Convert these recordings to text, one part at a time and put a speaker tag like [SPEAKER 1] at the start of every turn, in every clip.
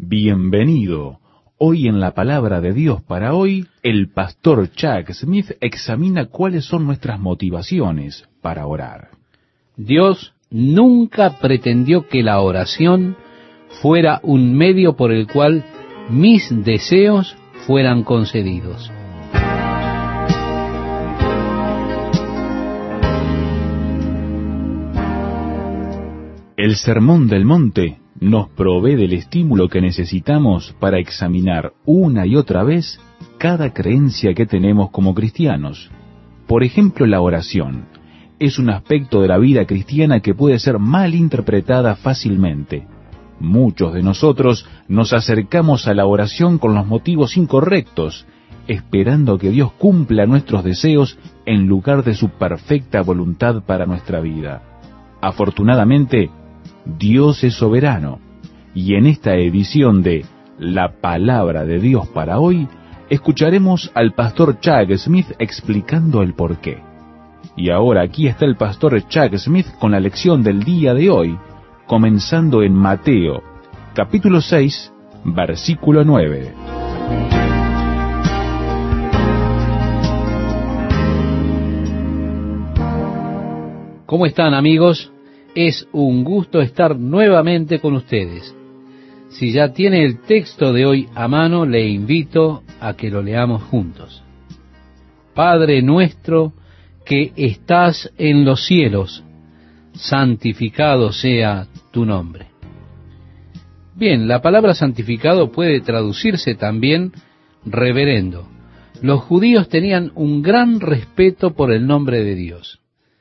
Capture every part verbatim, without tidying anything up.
[SPEAKER 1] Bienvenido. Hoy en la Palabra de Dios para hoy, el pastor Chuck Smith examina cuáles son nuestras motivaciones para orar.
[SPEAKER 2] Dios nunca pretendió que la oración fuera un medio por el cual mis deseos fueran concedidos.
[SPEAKER 1] El Sermón del Monte nos provee del estímulo que necesitamos para examinar una y otra vez cada creencia que tenemos como cristianos. Por ejemplo, la oración es un aspecto de la vida cristiana que puede ser mal interpretada fácilmente. Muchos de nosotros nos acercamos a la oración con los motivos incorrectos, esperando que Dios cumpla nuestros deseos en lugar de su perfecta voluntad para nuestra vida. Afortunadamente, Dios es soberano, y en esta edición de La Palabra de Dios para hoy, escucharemos al pastor Chuck Smith explicando el porqué. Y ahora aquí está el pastor Chuck Smith con la lección del día de hoy, comenzando en Mateo, capítulo seis, versículo nueve.
[SPEAKER 2] ¿Cómo están, amigos? Es un gusto estar nuevamente con ustedes. Si ya tiene el texto de hoy a mano, le invito a que lo leamos juntos. Padre nuestro que estás en los cielos, santificado sea tu nombre. Bien, la palabra santificado puede traducirse también reverendo. Los judíos tenían un gran respeto por el nombre de Dios.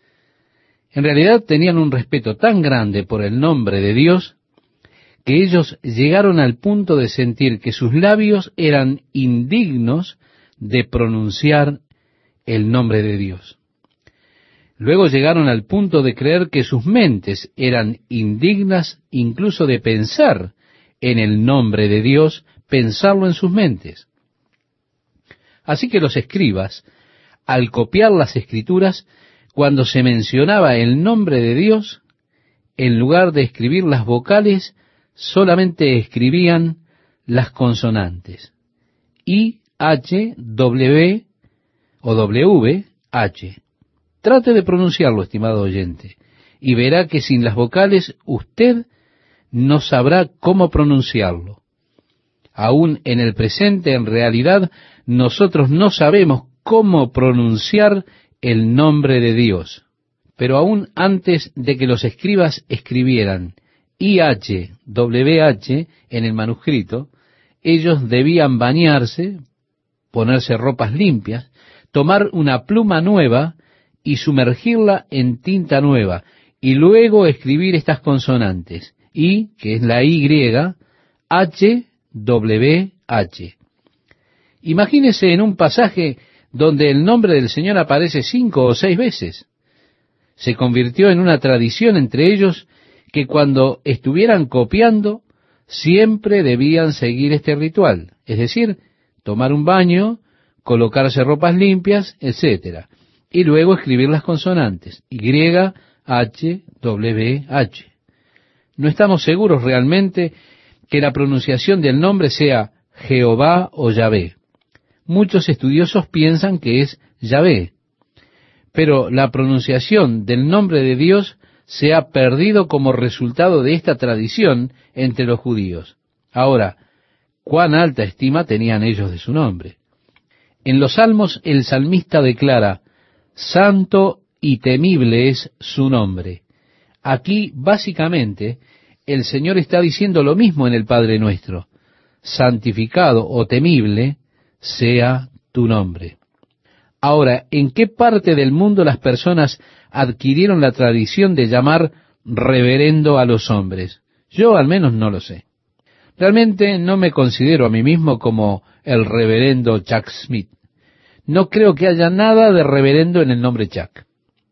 [SPEAKER 2] En realidad tenían un respeto tan grande por el nombre de Dios que ellos llegaron al punto de sentir que sus labios eran indignos de pronunciar el nombre de Dios. Luego llegaron al punto de creer que sus mentes eran indignas incluso de pensar en el nombre de Dios, pensarlo en sus mentes. Así que los escribas, al copiar las Escrituras, cuando se mencionaba el nombre de Dios, en lugar de escribir las vocales, solamente escribían las consonantes. I, H, W o W, H. Trate de pronunciarlo, estimado oyente, y verá que sin las vocales usted no sabrá cómo pronunciarlo. Aún en el presente, en realidad, nosotros no sabemos cómo pronunciar el nombre de Dios. Pero aún antes de que los escribas escribieran I H W H en el manuscrito, ellos debían bañarse, ponerse ropas limpias, tomar una pluma nueva y sumergirla en tinta nueva, y luego escribir estas consonantes, I, que es la Y, H, W, H. Imagínese en un pasaje donde el nombre del Señor aparece cinco o seis veces. Se convirtió en una tradición entre ellos que cuando estuvieran copiando, siempre debían seguir este ritual, es decir, tomar un baño, colocarse ropas limpias, etcétera, y luego escribir las consonantes, Y, H, W, H. No estamos seguros realmente que la pronunciación del nombre sea Jehová o Yahvé. Muchos estudiosos piensan que es Yahvé, pero la pronunciación del nombre de Dios se ha perdido como resultado de esta tradición entre los judíos. Ahora, ¿cuán alta estima tenían ellos de su nombre? En los Salmos el salmista declara, santo y temible es su nombre. Aquí, básicamente, el Señor está diciendo lo mismo en el Padre Nuestro. Santificado o temible sea tu nombre. Ahora, ¿en qué parte del mundo las personas adquirieron la tradición de llamar reverendo a los hombres? Yo al menos no lo sé. Realmente no me considero a mí mismo como el reverendo Chuck Smith. No creo que haya nada de reverendo en el nombre Chuck.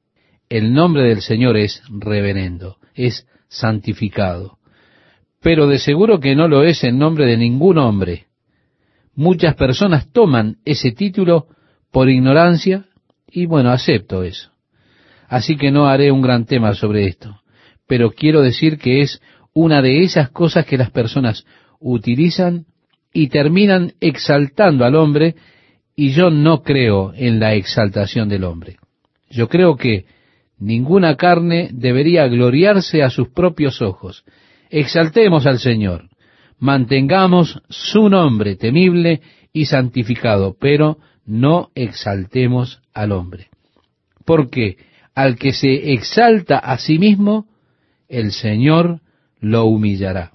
[SPEAKER 2] El nombre del Señor es reverendo, es santificado. Pero de seguro que no lo es en nombre de ningún hombre. Muchas personas toman ese título por ignorancia y bueno, acepto eso. Así que no haré un gran tema sobre esto, pero quiero decir que es una de esas cosas que las personas utilizan y terminan exaltando al hombre, y yo no creo en la exaltación del hombre. Yo creo que ninguna carne debería gloriarse a sus propios ojos. Exaltemos al Señor, mantengamos su nombre temible y santificado, pero no exaltemos al hombre. Porque al que se exalta a sí mismo, el Señor lo humillará.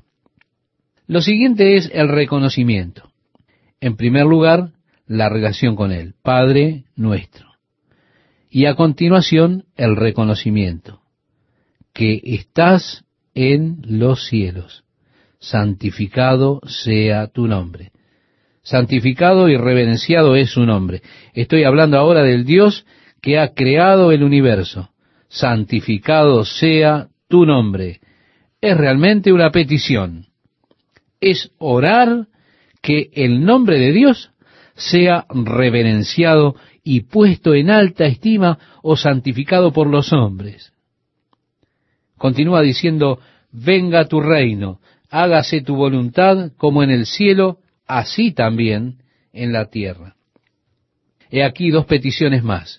[SPEAKER 2] Lo siguiente es el reconocimiento. En primer lugar, la relación con Él, Padre nuestro. Y a continuación, el reconocimiento, que estás en los cielos. Santificado sea tu nombre. Santificado y reverenciado es su nombre. Estoy hablando ahora del Dios que ha creado el universo. Santificado sea tu nombre. Es realmente una petición. Es orar que el nombre de Dios sea reverenciado y puesto en alta estima o santificado por los hombres. Continúa diciendo, venga tu reino, hágase tu voluntad como en el cielo, así también en la tierra. He aquí dos peticiones más.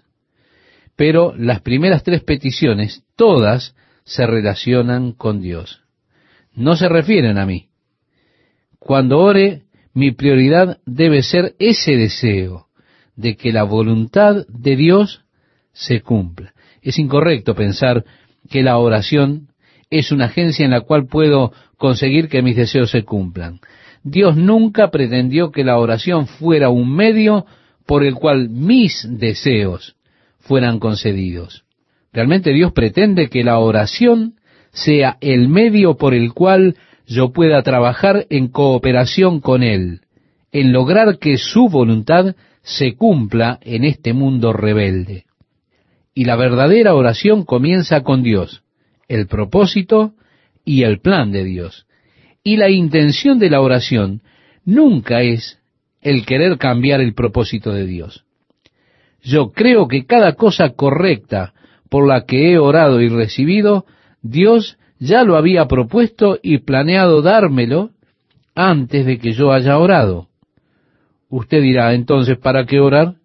[SPEAKER 2] Pero las primeras tres peticiones, todas se relacionan con Dios. No se refieren a mí. Cuando ore, mi prioridad debe ser ese deseo de que la voluntad de Dios se cumpla. Es incorrecto pensar que la oración es una agencia en la cual puedo conseguir que mis deseos se cumplan. Dios nunca pretendió que la oración fuera un medio por el cual mis deseos fueran concedidos. Realmente Dios pretende que la oración sea el medio por el cual yo pueda trabajar en cooperación con Él, en lograr que su voluntad se cumpla en este mundo rebelde. Y la verdadera oración comienza con Dios, el propósito y el plan de Dios. Y la intención de la oración nunca es el querer cambiar el propósito de Dios. Yo creo que cada cosa correcta por la que he orado y recibido, Dios ya lo había propuesto y planeado dármelo antes de que yo haya orado. Usted dirá, entonces, ¿para qué orar?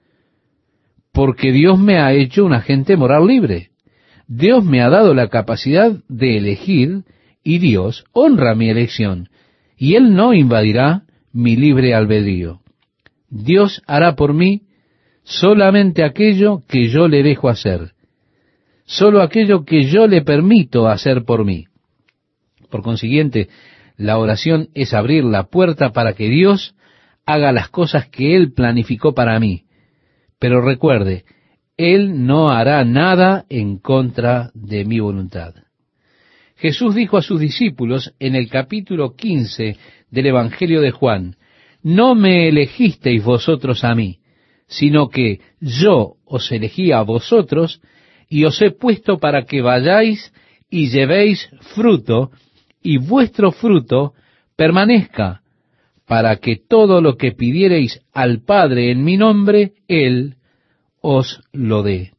[SPEAKER 2] Porque Dios me ha hecho un agente moral libre. Dios me ha dado la capacidad de elegir y Dios honra mi elección. Y Él no invadirá mi libre albedrío. Dios hará por mí solamente aquello que yo le dejo hacer. Solo aquello que yo le permito hacer por mí. Por consiguiente, la oración es abrir la puerta para que Dios haga las cosas que Él planificó para mí. Pero recuerde, Él no hará nada en contra de mi voluntad. Jesús dijo a sus discípulos en el capítulo quince del Evangelio de Juan, no me elegisteis vosotros a mí, sino que yo os elegí a vosotros y os he puesto para que vayáis y llevéis fruto, y vuestro fruto permanezca, para que todo lo que pidiereis al Padre en mi nombre, Él os lo dé.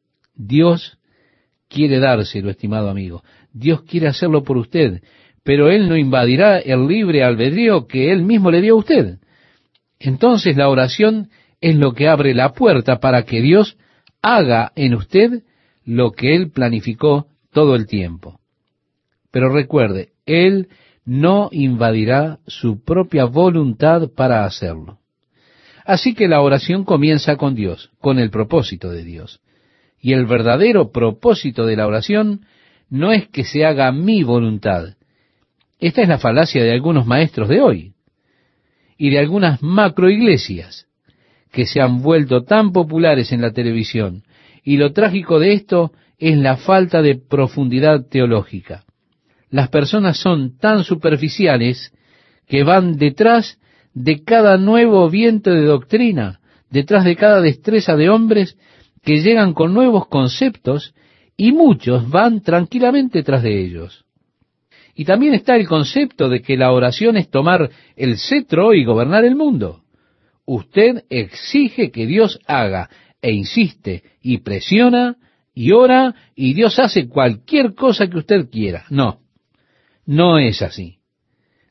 [SPEAKER 2] Dios quiere dárselo, estimado amigo. Dios quiere hacerlo por usted, pero Él no invadirá el libre albedrío que Él mismo le dio a usted. Entonces la oración es lo que abre la puerta para que Dios haga en usted lo que Él planificó todo el tiempo. Pero recuerde, Él no invadirá su propia voluntad para hacerlo. Así que la oración comienza con Dios, con el propósito de Dios. Y el verdadero propósito de la oración no es que se haga mi voluntad. Esta es la falacia de algunos maestros de hoy y de algunas macroiglesias que se han vuelto tan populares en la televisión. Y lo trágico de esto es la falta de profundidad teológica. Las personas son tan superficiales que van detrás de cada nuevo viento de doctrina, detrás de cada destreza de hombres que llegan con nuevos conceptos y muchos van tranquilamente tras de ellos. Y también está el concepto de que la oración es tomar el cetro y gobernar el mundo. Usted exige que Dios haga e insiste y presiona y ora y Dios hace cualquier cosa que usted quiera. No, no es así.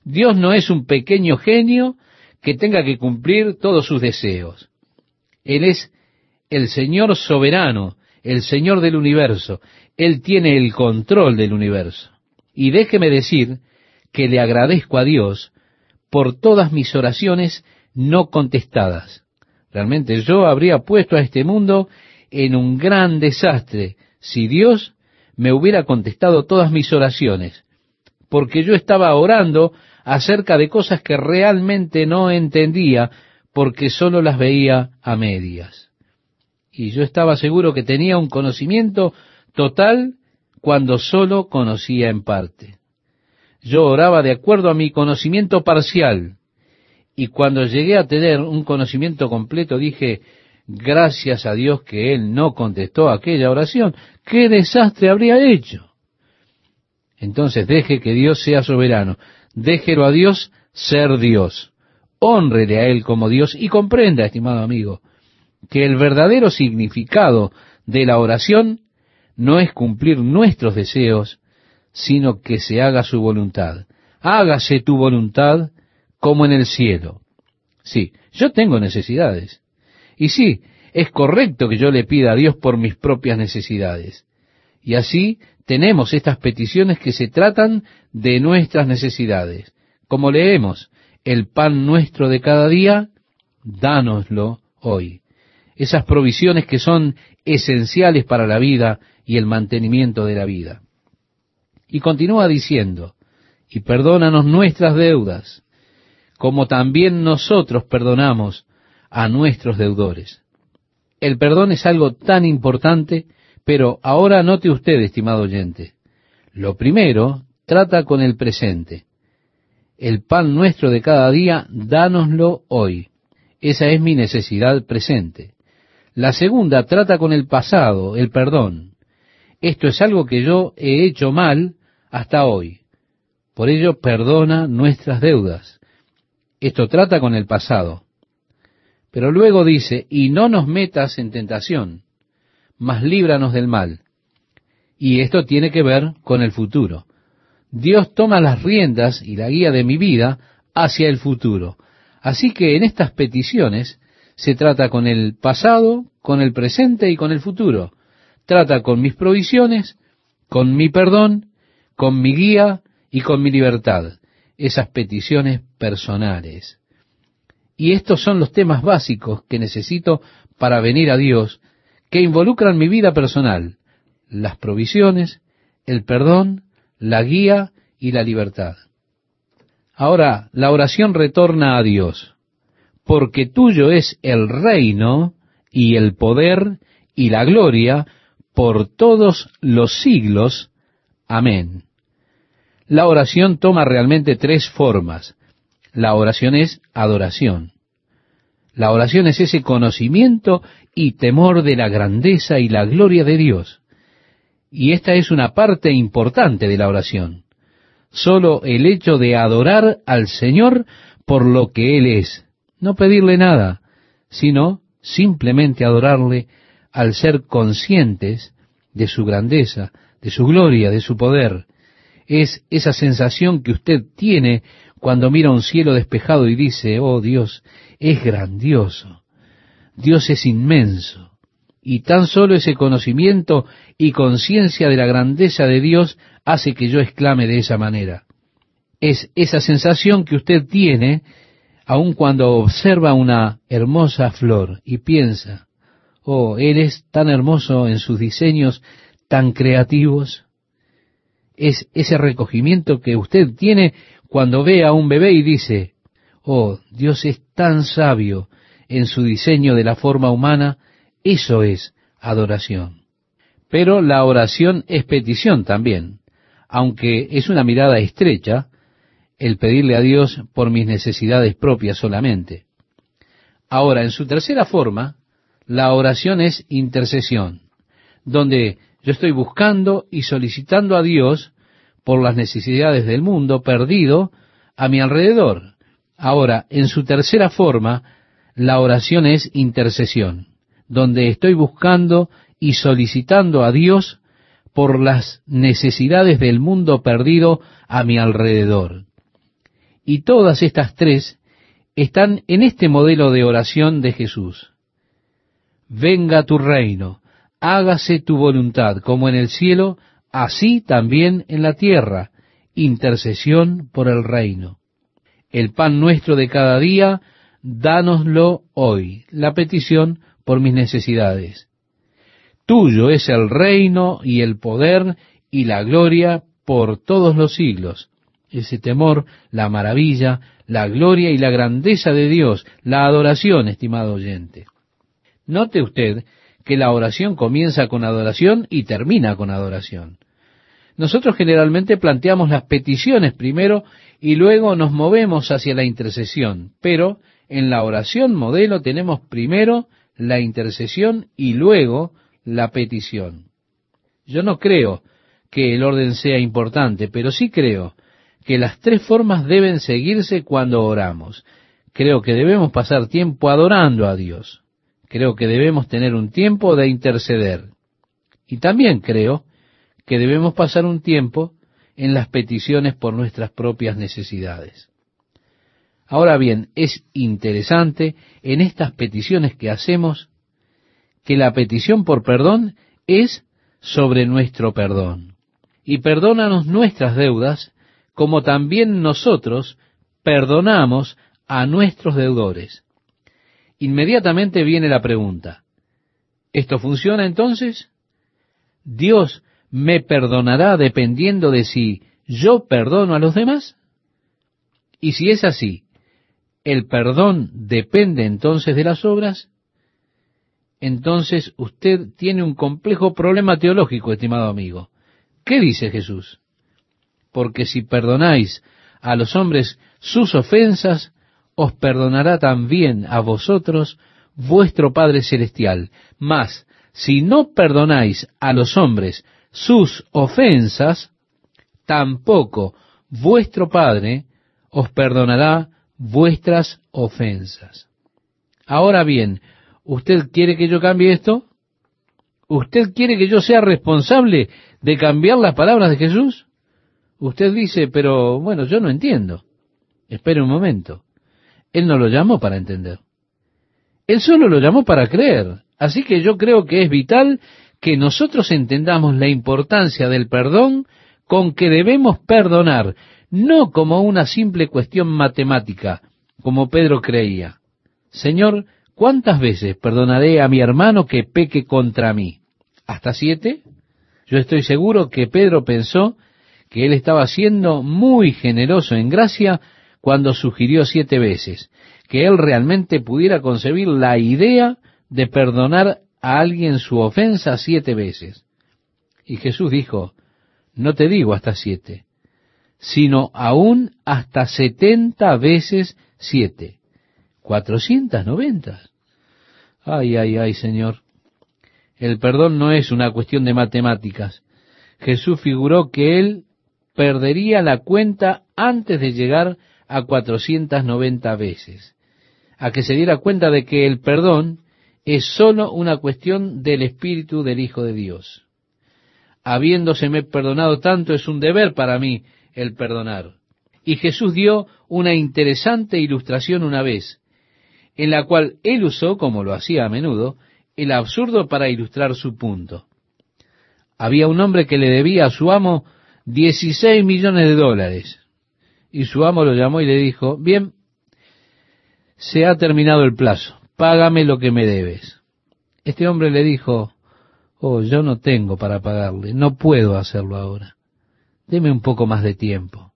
[SPEAKER 2] Dios no es un pequeño genio que tenga que cumplir todos sus deseos. Él es el Señor soberano, el Señor del universo. Él tiene el control del universo. Y déjeme decir que le agradezco a Dios por todas mis oraciones no contestadas. Realmente yo habría puesto a este mundo en un gran desastre si Dios me hubiera contestado todas mis oraciones, porque yo estaba orando acerca de cosas que realmente no entendía, porque solo las veía a medias. Y yo estaba seguro que tenía un conocimiento total cuando solo conocía en parte. Yo oraba de acuerdo a mi conocimiento parcial, y cuando llegué a tener un conocimiento completo dije, gracias a Dios que Él no contestó aquella oración, ¿qué desastre habría hecho? Entonces deje que Dios sea soberano, déjelo a Dios ser Dios, hónrele a Él como Dios y comprenda, estimado amigo, que el verdadero significado de la oración no es cumplir nuestros deseos, sino que se haga su voluntad. Hágase tu voluntad como en el cielo. Sí, yo tengo necesidades. Y sí, es correcto que yo le pida a Dios por mis propias necesidades. Y así tenemos estas peticiones que se tratan de nuestras necesidades. Como leemos, el pan nuestro de cada día, dánoslo hoy. Esas provisiones que son esenciales para la vida y el mantenimiento de la vida. Y continúa diciendo, y perdónanos nuestras deudas, como también nosotros perdonamos a nuestros deudores. El perdón es algo tan importante, pero ahora note usted, estimado oyente, lo primero trata con el presente. El pan nuestro de cada día, dánoslo hoy. Esa es mi necesidad presente. La segunda trata con el pasado, el perdón. Esto es algo que yo he hecho mal hasta hoy. Por ello, perdona nuestras deudas. Esto trata con el pasado. Pero luego dice, y no nos metas en tentación, mas líbranos del mal. Y esto tiene que ver con el futuro. Dios toma las riendas y la guía de mi vida hacia el futuro. Así que en estas peticiones se trata con el pasado, con el presente y con el futuro. Trata con mis provisiones, con mi perdón, con mi guía y con mi libertad. Esas peticiones personales. Y estos son los temas básicos que necesito para venir a Dios, que involucran mi vida personal, las provisiones, el perdón, la guía y la libertad. Ahora, la oración retorna a Dios, porque tuyo es el reino y el poder y la gloria por todos los siglos. Amén. La oración toma realmente tres formas. La oración es adoración. La oración es ese conocimiento y temor de la grandeza y la gloria de Dios. Y esta es una parte importante de la oración. Solo el hecho de adorar al Señor por lo que Él es. No pedirle nada, sino simplemente adorarle al ser conscientes de su grandeza, de su gloria, de su poder. Es esa sensación que usted tiene cuando mira un cielo despejado y dice, oh Dios, es grandioso, Dios es inmenso. Y tan solo ese conocimiento y conciencia de la grandeza de Dios hace que yo exclame de esa manera. Es esa sensación que usted tiene aun cuando observa una hermosa flor y piensa, oh, Él es tan hermoso en sus diseños tan creativos. Es ese recogimiento que usted tiene cuando ve a un bebé y dice, oh, Dios es tan sabio en su diseño de la forma humana. Eso es adoración. Pero la oración es petición también, aunque es una mirada estrecha el pedirle a Dios por mis necesidades propias solamente. Ahora, en su tercera forma, la oración es intercesión, donde yo estoy buscando y solicitando a Dios por las necesidades del mundo perdido a mi alrededor. Ahora, en su tercera forma, la oración es intercesión, donde estoy buscando y solicitando a Dios por las necesidades del mundo perdido a mi alrededor. Y todas estas tres están en este modelo de oración de Jesús. Venga tu reino, hágase tu voluntad, como en el cielo, así también en la tierra. Intercesión por el reino. El pan nuestro de cada día, dánoslo hoy. La petición por mis necesidades. Tuyo es el reino y el poder y la gloria por todos los siglos. Ese temor, la maravilla, la gloria y la grandeza de Dios, la adoración, estimado oyente. Note usted que la oración comienza con adoración y termina con adoración. Nosotros generalmente planteamos las peticiones primero y luego nos movemos hacia la intercesión, pero en la oración modelo tenemos primero la intercesión y luego la petición. Yo no creo que el orden sea importante, pero sí creo que las tres formas deben seguirse cuando oramos. Creo que debemos pasar tiempo adorando a Dios. Creo que debemos tener un tiempo de interceder. Y también creo que debemos pasar un tiempo en las peticiones por nuestras propias necesidades. Ahora bien, es interesante en estas peticiones que hacemos que la petición por perdón es sobre nuestro perdón. Y perdónanos nuestras deudas, como también nosotros perdonamos a nuestros deudores. Inmediatamente viene la pregunta, ¿esto funciona entonces? ¿Dios me perdonará dependiendo de si yo perdono a los demás? Y si es así, ¿el perdón depende entonces de las obras? Entonces usted tiene un complejo problema teológico, estimado amigo. ¿Qué dice Jesús? Porque si perdonáis a los hombres sus ofensas, os perdonará también a vosotros vuestro Padre Celestial. Mas, si no perdonáis a los hombres sus ofensas, tampoco vuestro Padre os perdonará vuestras ofensas. Ahora bien, ¿usted quiere que yo cambie esto? ¿Usted quiere que yo sea responsable de cambiar las palabras de Jesús? Usted dice, pero bueno, yo no entiendo. Espere un momento. Él no lo llamó para entender. Él solo lo llamó para creer. Así que yo creo que es vital que nosotros entendamos la importancia del perdón con que debemos perdonar, no como una simple cuestión matemática, como Pedro creía. Señor, ¿cuántas veces perdonaré a mi hermano que peque contra mí? ¿Hasta siete? Yo estoy seguro que Pedro pensó que él estaba siendo muy generoso en gracia cuando sugirió siete veces, que él realmente pudiera concebir la idea de perdonar a alguien su ofensa siete veces. Y Jesús dijo, no te digo hasta siete, sino aún hasta setenta veces siete. Cuatrocientas noventa. Ay, ay, ay, Señor. El perdón no es una cuestión de matemáticas. Jesús figuró que él perdería la cuenta antes de llegar a cuatrocientas noventa veces, a que se diera cuenta de que el perdón es sólo una cuestión del Espíritu del Hijo de Dios. Habiéndoseme perdonado tanto, es un deber para mí el perdonar. Y Jesús dio una interesante ilustración una vez, en la cual él usó, como lo hacía a menudo, el absurdo para ilustrar su punto. Había un hombre que le debía a su amo dieciséis millones de dólares. Y su amo lo llamó y le dijo, bien, se ha terminado el plazo, págame lo que me debes. Este hombre le dijo, oh, yo no tengo para pagarle, no puedo hacerlo ahora. Deme un poco más de tiempo.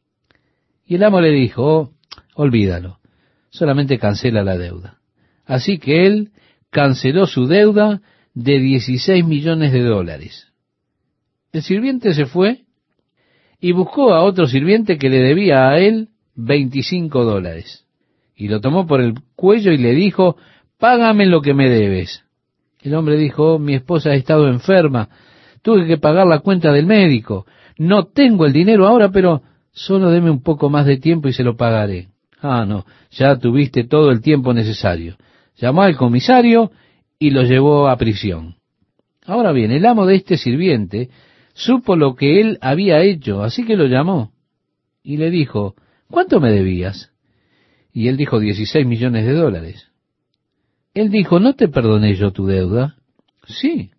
[SPEAKER 2] Y el amo le dijo, oh, olvídalo, solamente cancela la deuda. Así que él canceló su deuda de dieciséis millones de dólares. El sirviente se fue y buscó a otro sirviente que le debía a él veinticinco dólares. Y lo tomó por el cuello y le dijo, págame lo que me debes. El hombre dijo, oh, mi esposa ha estado enferma, tuve que pagar la cuenta del médico, no tengo el dinero ahora, pero solo deme un poco más de tiempo y se lo pagaré. Ah, no, ya tuviste todo el tiempo necesario. Llamó al comisario y lo llevó a prisión. Ahora bien, el amo de este sirviente supo lo que él había hecho, así que lo llamó y le dijo, ¿cuánto me debías? Y él dijo, dieciséis millones de dólares. Él dijo, ¿no te perdoné yo tu deuda? Sí.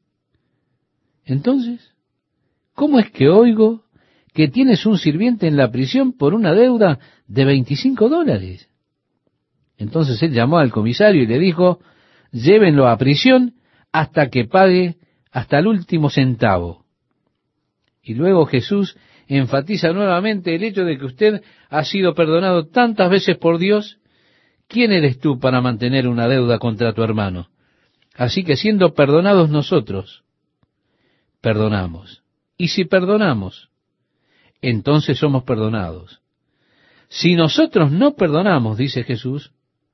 [SPEAKER 2] Entonces, ¿cómo es que oigo que tienes un sirviente en la prisión por una deuda de veinticinco dólares? Entonces él llamó al comisario y le dijo, llévenlo a prisión hasta que pague hasta el último centavo. Y luego Jesús enfatiza nuevamente el hecho de que usted ha sido perdonado tantas veces por Dios. ¿Quién eres tú para mantener una deuda contra tu hermano? Así que siendo perdonados nosotros, perdonamos. Y si perdonamos, entonces somos perdonados. Si nosotros no perdonamos, dice Jesús,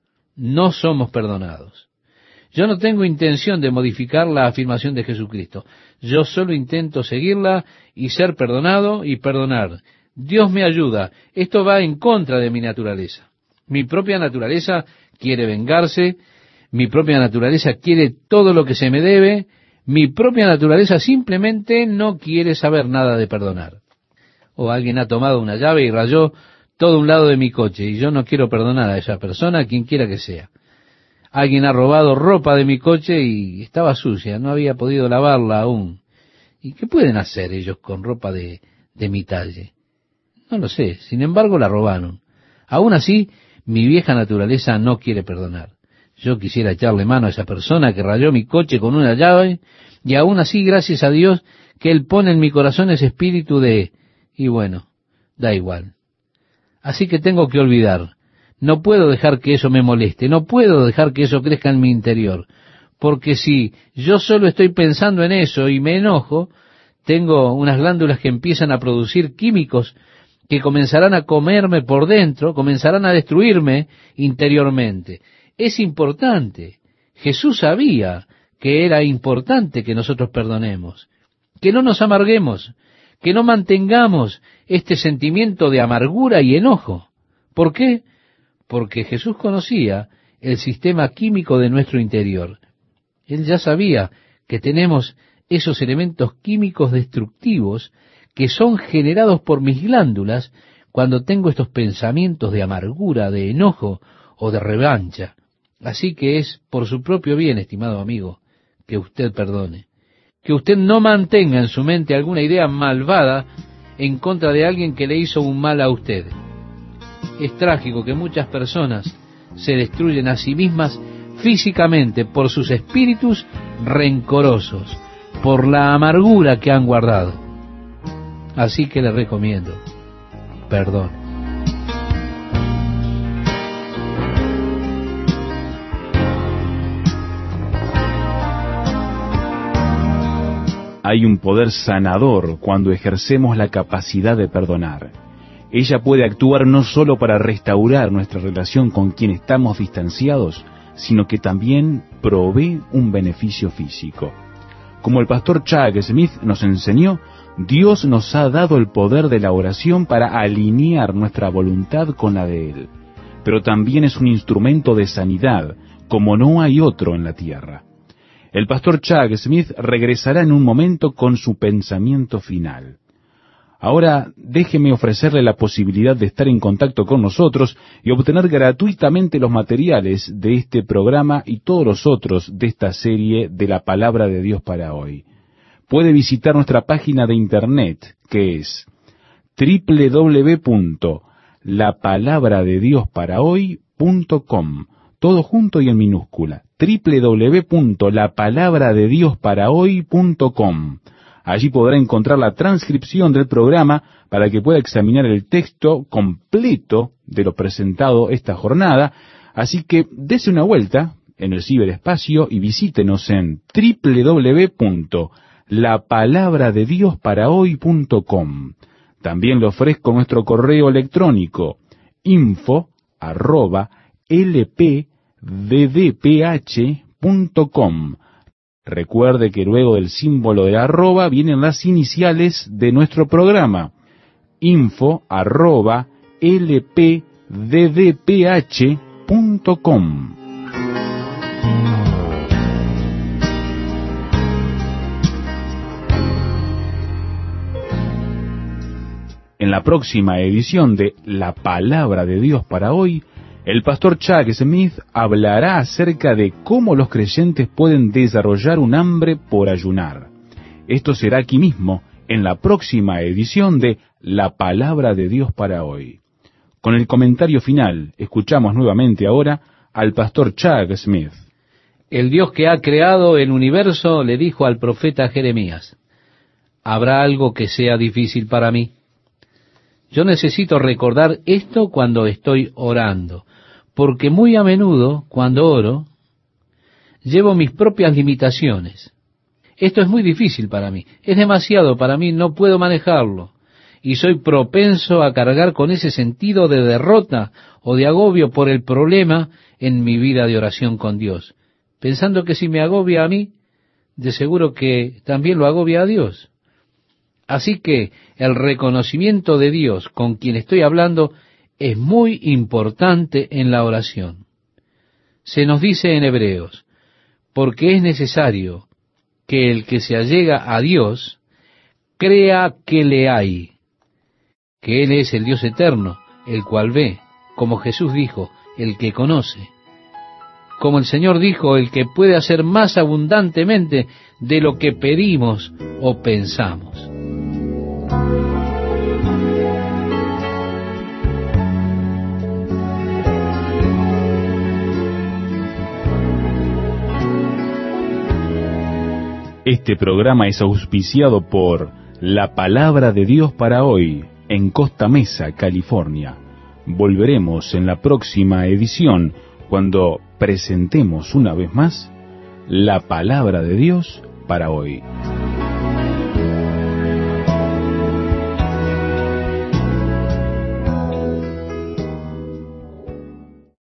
[SPEAKER 2] no somos perdonados. Yo no tengo intención de modificar la afirmación de Jesucristo. Yo solo intento seguirla y ser perdonado y perdonar. Dios me ayuda. Esto va en contra de mi naturaleza. Mi propia naturaleza quiere vengarse. Mi propia naturaleza quiere todo lo que se me debe. Mi propia naturaleza simplemente no quiere saber nada de perdonar. O alguien ha tomado una llave y rayó todo un lado de mi coche y yo no quiero perdonar a esa persona, quien quiera que sea. Alguien ha robado ropa de mi coche y estaba sucia, no había podido lavarla aún. ¿Y qué pueden hacer ellos con ropa de, de mi talle? No lo sé, sin embargo la robaron. Aún así, mi vieja naturaleza no quiere perdonar. Yo quisiera echarle mano a esa persona que rayó mi coche con una llave, y aún así, gracias a Dios, que Él pone en mi corazón ese espíritu de, y bueno, da igual. Así que tengo que olvidar. No puedo dejar que eso me moleste, no puedo dejar que eso crezca en mi interior, porque si yo solo estoy pensando en eso y me enojo, tengo unas glándulas que empiezan a producir químicos que comenzarán a comerme por dentro, comenzarán a destruirme interiormente. Es importante. Jesús sabía que era importante que nosotros perdonemos, que no nos amarguemos, que no mantengamos este sentimiento de amargura y enojo. ¿Por qué? Porque Jesús conocía el sistema químico de nuestro interior. Él ya sabía que tenemos esos elementos químicos destructivos que son generados por mis glándulas cuando tengo estos pensamientos de amargura, de enojo o de revancha. Así que es por su propio bien, estimado amigo, que usted perdone. Que usted no mantenga en su mente alguna idea malvada en contra de alguien que le hizo un mal a usted. Es trágico que muchas personas se destruyen a sí mismas físicamente por sus espíritus rencorosos, por la amargura que han guardado. Así que le recomiendo, perdón.
[SPEAKER 1] Hay un poder sanador cuando ejercemos la capacidad de perdonar. Ella puede actuar no solo para restaurar nuestra relación con quien estamos distanciados, sino que también provee un beneficio físico. Como el pastor Chuck Smith nos enseñó, Dios nos ha dado el poder de la oración para alinear nuestra voluntad con la de Él. Pero también es un instrumento de sanidad, como no hay otro en la tierra. El pastor Chuck Smith regresará en un momento con su pensamiento final. Ahora, déjeme ofrecerle la posibilidad de estar en contacto con nosotros y obtener gratuitamente los materiales de este programa y todos los otros de esta serie de la Palabra de Dios para hoy. Puede visitar nuestra página de internet, que es doble u doble u doble u punto la palabra de dios para hoy punto com, todo junto y en minúscula, doble u doble u doble u punto la palabra de dios para hoy punto com. Allí podrá encontrar la transcripción del programa para que pueda examinar el texto completo de lo presentado esta jornada. Así que dése una vuelta en el ciberespacio y visítenos en doble u doble u doble u punto la palabra de dios para hoy punto com. También le ofrezco nuestro correo electrónico info arroba l p d d p h punto com. Recuerde que luego del símbolo de arroba vienen las iniciales de nuestro programa, info arroba l p d d p h punto com. En la próxima edición de La Palabra de Dios para hoy, el pastor Chuck Smith hablará acerca de cómo los creyentes pueden desarrollar un hambre por ayunar. Esto será aquí mismo, en la próxima edición de La Palabra de Dios para hoy. Con el comentario final, escuchamos nuevamente ahora al pastor Chuck Smith.
[SPEAKER 2] El Dios que ha creado el universo le dijo al profeta Jeremías: ¿habrá algo que sea difícil para mí? Yo necesito recordar esto cuando estoy orando, porque muy a menudo, cuando oro, llevo mis propias limitaciones. Esto es muy difícil para mí, es demasiado para mí, no puedo manejarlo, y soy propenso a cargar con ese sentido de derrota o de agobio por el problema en mi vida de oración con Dios, pensando que si me agobia a mí, de seguro que también lo agobia a Dios. Así que el reconocimiento de Dios con quien estoy hablando es muy importante en la oración. Se nos dice en Hebreos, porque es necesario que el que se allega a Dios crea que le hay, que Él es el Dios eterno, el cual ve, como Jesús dijo, el que conoce. Como el Señor dijo, el que puede hacer más abundantemente de lo que pedimos o pensamos.
[SPEAKER 1] Este programa es auspiciado por La Palabra de Dios para hoy, en Costa Mesa, California. Volveremos en la próxima edición, cuando presentemos una vez más La Palabra de Dios para hoy.